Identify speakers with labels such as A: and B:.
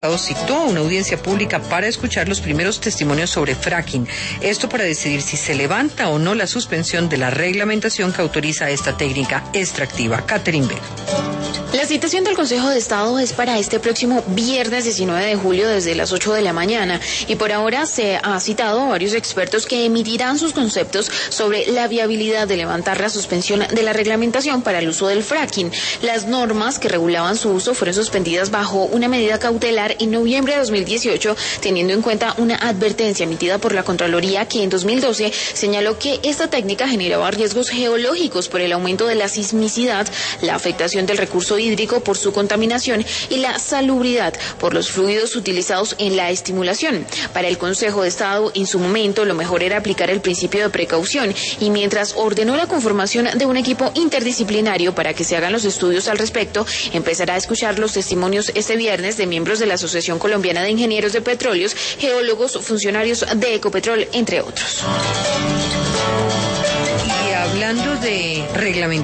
A: citó a una audiencia pública para escuchar los primeros testimonios sobre fracking. Esto para decidir si se levanta o no la suspensión de la reglamentación que autoriza esta técnica extractiva. Catherine Vega.
B: La citación del Consejo de Estado es para este próximo viernes 19 de julio desde las 8 de la mañana y por ahora se ha citado a varios expertos que emitirán sus conceptos sobre la viabilidad de levantar la suspensión de la reglamentación para el uso del fracking. Las normas que regulaban su uso fueron suspendidas bajo una medida cautelar en noviembre de 2018, teniendo en cuenta una advertencia emitida por la Contraloría que en 2012 señaló que esta técnica generaba riesgos geológicos por el aumento de la sismicidad, la afectación del recurso hídrico por su contaminación y la salubridad por los fluidos utilizados en la estimulación. Para el Consejo de Estado, en su momento, lo mejor era aplicar el principio de precaución y mientras ordenó la conformación de un equipo interdisciplinario para que se hagan los estudios al respecto, empezará a escuchar los testimonios este viernes de miembros de la Asociación Colombiana de Ingenieros de Petróleos, geólogos, funcionarios de Ecopetrol, entre otros.
A: Y hablando de reglamentación,